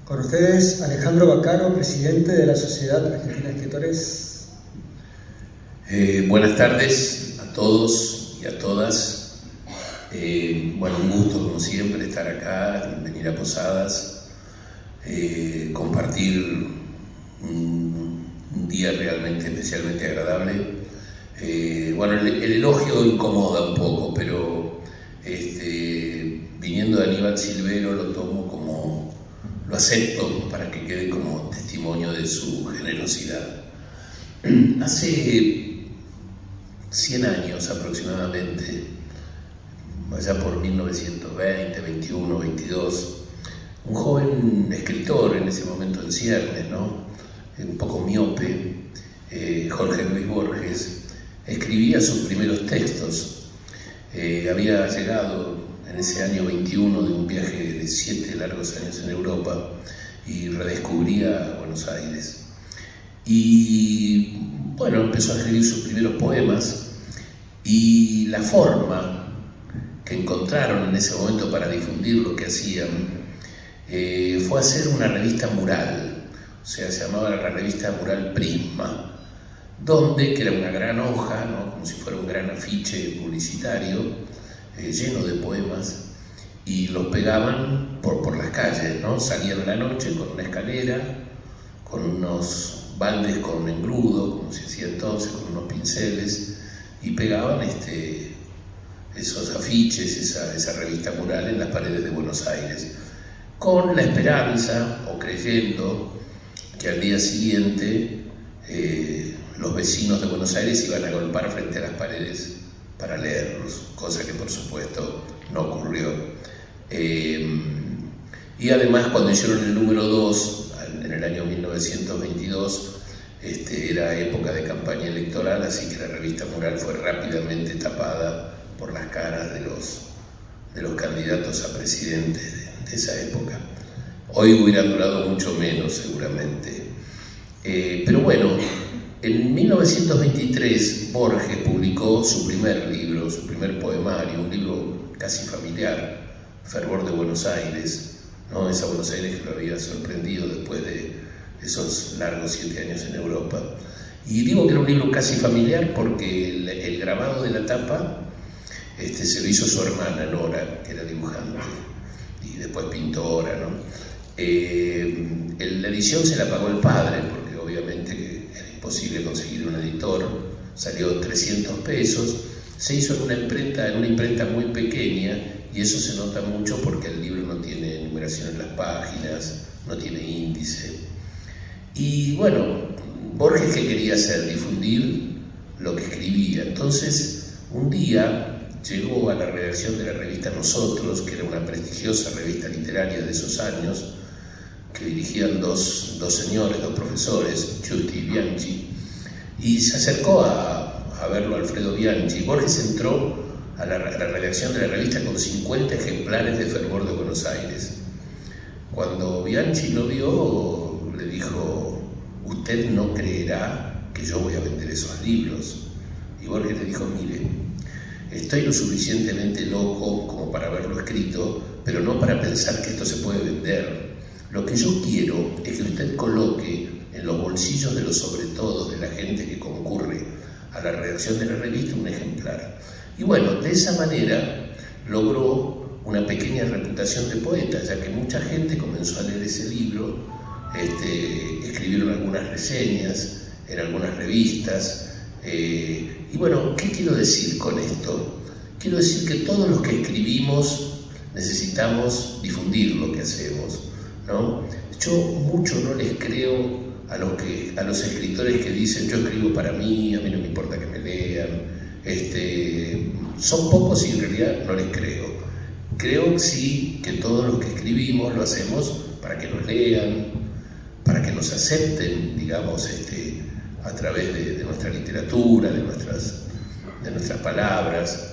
Con ustedes, Alejandro Baccaro, presidente de la Sociedad Argentina de Escritores. Buenas tardes a todos y a todas. Bueno, un gusto como siempre estar acá, venir a Posadas, compartir un día realmente especialmente agradable. Bueno, el elogio incomoda un poco, pero viniendo de Aníbal Silvero lo tomo como, lo acepto para que quede como testimonio de su generosidad. Hace 100 años aproximadamente, allá por 1920, 21, 22, un joven escritor en ese momento en ciernes, ¿no? Un poco miope, Jorge Luis Borges, escribía sus primeros textos. Había llegado en ese año 21 de un viaje de 7 largos años en Europa y redescubría Buenos Aires. Y bueno, empezó a escribir sus primeros poemas y la forma que encontraron en ese momento para difundir lo que hacían fue hacer una revista mural, o sea, se llamaba la revista Mural Prisma, donde, que era una gran hoja, ¿no? Como si fuera un gran afiche publicitario, lleno de poemas, y los pegaban por las calles, ¿no? Salían a la noche con una escalera, con unos baldes con engrudo, como se hacía entonces, con unos pinceles, y pegaban esos afiches, esa revista mural en las paredes de Buenos Aires, con la esperanza, o creyendo, que al día siguiente los vecinos de Buenos Aires iban a golpear frente a las paredes para leerlos, cosa que por supuesto no ocurrió. Y además, cuando hicieron el número 2, en el año 1922, era época de campaña electoral, así que la revista mural fue rápidamente tapada por las caras de los candidatos a presidente de esa época. Hoy hubieran durado mucho menos seguramente. Pero bueno, en 1923 Borges publicó su primer libro, su primer poemario, un libro casi familiar, Fervor de Buenos Aires, ¿no? Esa Buenos Aires que lo había sorprendido después de esos largos 7 años en Europa. Y digo que era un libro casi familiar porque el grabado de la tapa se lo hizo su hermana Nora, que era dibujante y después pintora, ¿no? La edición se la pagó el padre, porque obviamente que era imposible conseguir un editor, salió 300 pesos, se hizo en una imprenta muy pequeña, y eso se nota mucho porque el libro no tiene numeración en las páginas, no tiene índice. Y bueno, Borges, ¿qué quería hacer? Difundir lo que escribía. Entonces, un día llegó a la redacción de la revista Nosotros, que era una prestigiosa revista literaria de esos años, que dirigían dos señores, dos profesores, Giusti y Bianchi, y se acercó a verlo Alfredo Bianchi. Borges entró a la redacción de la revista con 50 ejemplares de Fervor de Buenos Aires. Cuando Bianchi lo vio, le dijo: usted no creerá que yo voy a vender esos libros. Y Borges le dijo: mire, estoy lo suficientemente loco como para haberlo escrito, pero no para pensar que esto se puede vender. Lo que yo quiero es que usted coloque en los bolsillos de los sobretodos de la gente que concurre a la redacción de la revista un ejemplar. Y bueno, de esa manera logró una pequeña reputación de poeta, ya que mucha gente comenzó a leer ese libro, escribieron algunas reseñas en algunas revistas. Y bueno, ¿qué quiero decir con esto? Quiero decir que todos los que escribimos necesitamos difundir lo que hacemos, ¿no? Yo mucho no les creo a los escritores que dicen: yo escribo para mí, a mí no me importa que me lean. Son pocos y en realidad no les creo. Creo sí que todos los que escribimos lo hacemos para que nos lean, para que nos acepten, digamos, a través de nuestra literatura, de nuestras palabras.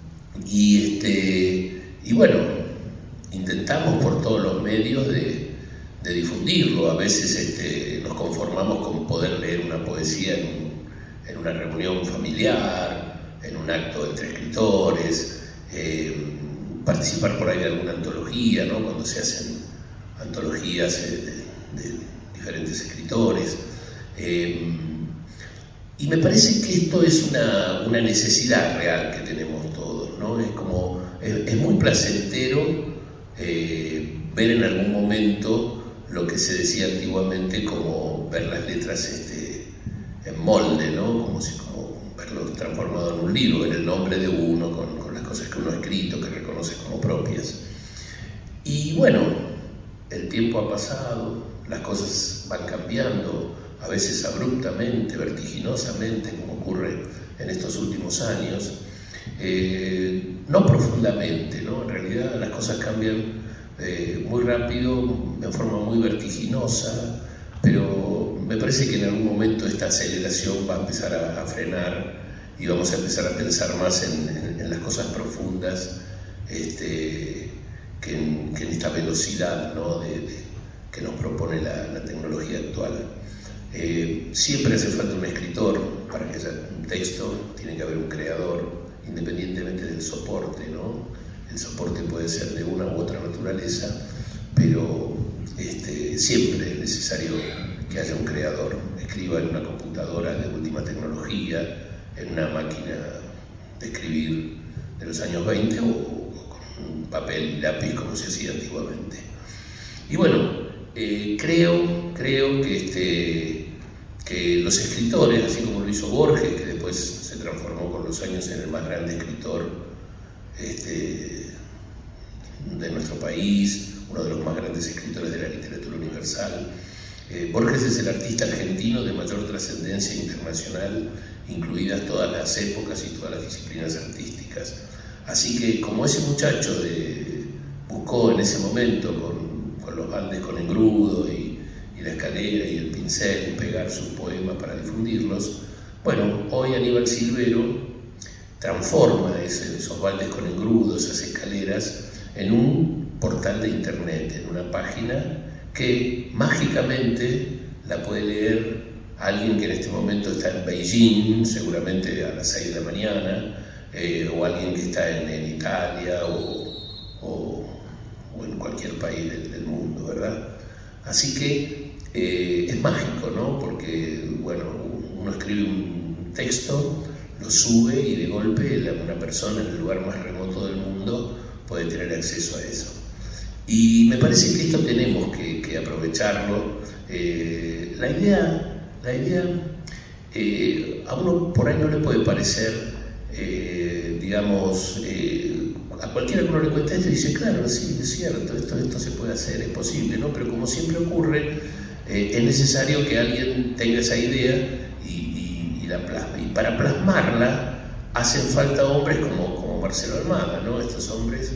Y bueno, intentamos por todos los medios de difundirlo. A veces nos conformamos con poder leer una poesía en una reunión familiar, en un acto entre escritores, participar por ahí de alguna antología, ¿no? Cuando se hacen antologías de diferentes escritores. Y me parece que esto es una necesidad real que tenemos todos, ¿no? Es muy placentero ver en algún momento lo que se decía antiguamente como ver las letras en molde, ¿no? Como verlo transformado en un libro, ver el nombre de uno con las cosas que uno ha escrito, que reconoce como propias. Y bueno, el tiempo ha pasado, las cosas van cambiando, a veces abruptamente, vertiginosamente, como ocurre en estos últimos años, no profundamente, ¿no? En realidad las cosas cambian muy rápido, de forma muy vertiginosa, pero me parece que en algún momento esta aceleración va a empezar a frenar y vamos a empezar a pensar más en las cosas profundas que en esta velocidad, ¿no? que nos propone la tecnología actual. Siempre hace falta un escritor para que haya un texto, tiene que haber un creador, independientemente del soporte, ¿no? El soporte puede ser de una u otra naturaleza, pero siempre es necesario que haya un creador. Escriba en una computadora de última tecnología, en una máquina de escribir de los años 20 o con un papel y lápiz como se hacía antiguamente. Y bueno, creo que los escritores, así como lo hizo Borges, que después se transformó con los años en el más grande escritor de nuestro país, uno de los más grandes escritores de la literatura universal. Borges es el artista argentino de mayor trascendencia internacional, incluidas todas las épocas y todas las disciplinas artísticas. Así que como ese muchacho buscó en ese momento con los baldes con engrudo y la escalera y el pincel pegar sus poemas para difundirlos, bueno, hoy Aníbal Silvero transforma esos baldes con engrudo, esas escaleras, en un portal de internet, en una página que mágicamente la puede leer alguien que en este momento está en Beijing, seguramente a las 6 de la mañana, o alguien que está en Italia o en cualquier país del mundo, ¿verdad? Así que es mágico, ¿no? Porque, bueno, uno escribe un texto, lo sube y de golpe una persona en el lugar más remoto del mundo puede tener acceso a eso. Y me parece que esto tenemos que aprovecharlo. La idea a uno por ahí no le puede parecer, a cualquiera que uno le cuente esto y dice, claro, sí, es cierto, esto se puede hacer, es posible, ¿no? Pero como siempre ocurre, es necesario que alguien tenga esa idea y la plasme. Y para plasmarla hacen falta hombres como Marcelo Almada, ¿no? Estos hombres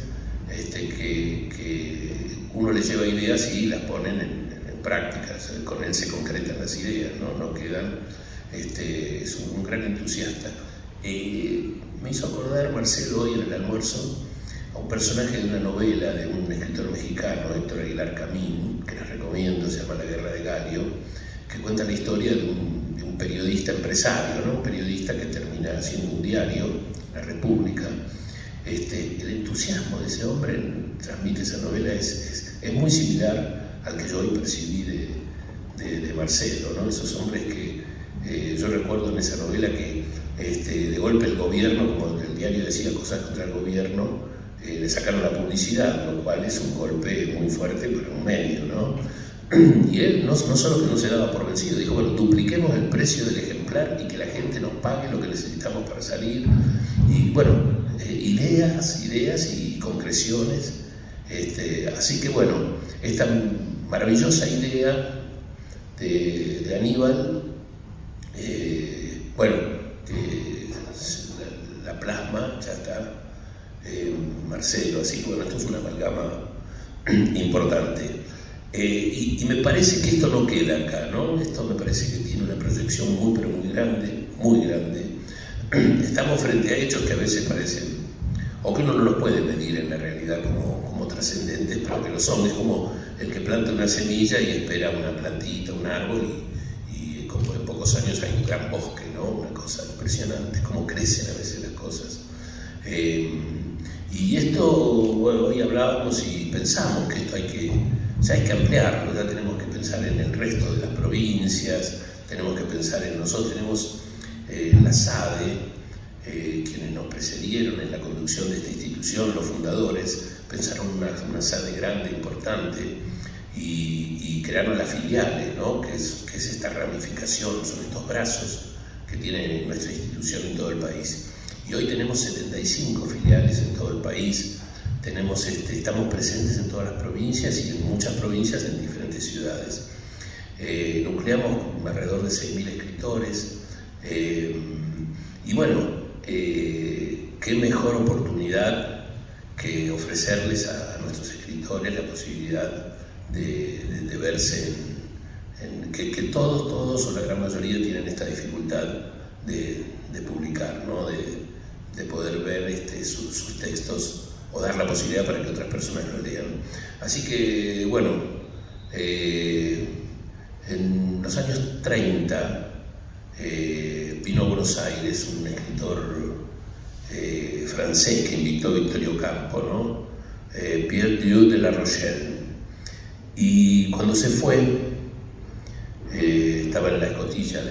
que uno les lleva ideas y las ponen en práctica, con él se concretan las ideas, no quedan, es un gran entusiasta. Me hizo acordar Marcelo hoy en el almuerzo a un personaje de una novela de un escritor mexicano, Héctor Aguilar Camín, que les recomiendo, se llama La Guerra de Galio, que cuenta la historia de un periodista empresario, ¿no? Un periodista que termina haciendo un diario, La República. El entusiasmo de ese hombre transmite esa novela, es muy similar al que yo hoy percibí de Marcelo, ¿no? Esos hombres que yo recuerdo en esa novela que de golpe el gobierno, como el diario decía cosas contra el gobierno, le sacaron la publicidad, lo cual es un golpe muy fuerte para un medio, ¿no? Y él no solo que no se daba por vencido, dijo, bueno, dupliquemos el precio del ejemplar y que la gente nos pague lo que necesitamos para salir. Y bueno, ideas y concreciones. Así que bueno, esta maravillosa idea de Aníbal, la plasma, ya está Marcelo, así que bueno, esto es una amalgama importante. Y me parece que esto no queda acá, ¿no? Esto me parece que tiene una proyección muy, pero muy grande, muy grande. Estamos frente a hechos que a veces parecen, o que uno no los puede medir en la realidad como trascendentes, pero que lo son. Es como el que planta una semilla y espera una plantita, un árbol, y como en pocos años hay un gran bosque, ¿no? Una cosa impresionante, cómo crecen a veces las cosas. Y esto, bueno, hoy hablábamos y pensamos que esto hay que ampliarlo, ya tenemos que pensar en el resto de las provincias, tenemos que pensar en nosotros, tenemos la SADE, quienes nos precedieron en la conducción de esta institución, los fundadores, pensaron una SADE grande, importante, y crearon las filiales, ¿no? que es esta ramificación, son estos brazos que tiene nuestra institución en todo el país. Y hoy tenemos 75 filiales en todo el país, estamos presentes en todas las provincias y en muchas provincias en diferentes ciudades. Nucleamos alrededor de 6.000 escritores, y bueno, qué mejor oportunidad que ofrecerles a nuestros escritores la posibilidad de verse que todos o la gran mayoría tienen esta dificultad de publicar, ¿no? de poder ver sus textos o dar la posibilidad para que otras personas lo lean. Así que, bueno, en los años 30 vino a Buenos Aires un escritor francés que invitó a Victorio Campo, ¿no? Pierre Dieu de La Rochelle. Y cuando se fue, estaba en la escotilla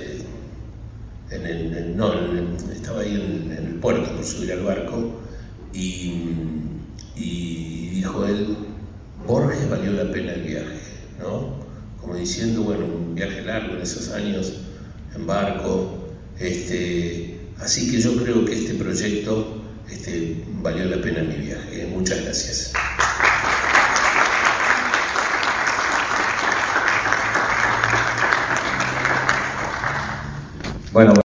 estaba ahí en el puerto por subir al barco, y dijo él: Borges valió la pena el viaje, ¿no? Como diciendo, bueno, un viaje largo en esos años en barco, así que yo creo que este proyecto valió la pena mi viaje. Muchas gracias. Bueno.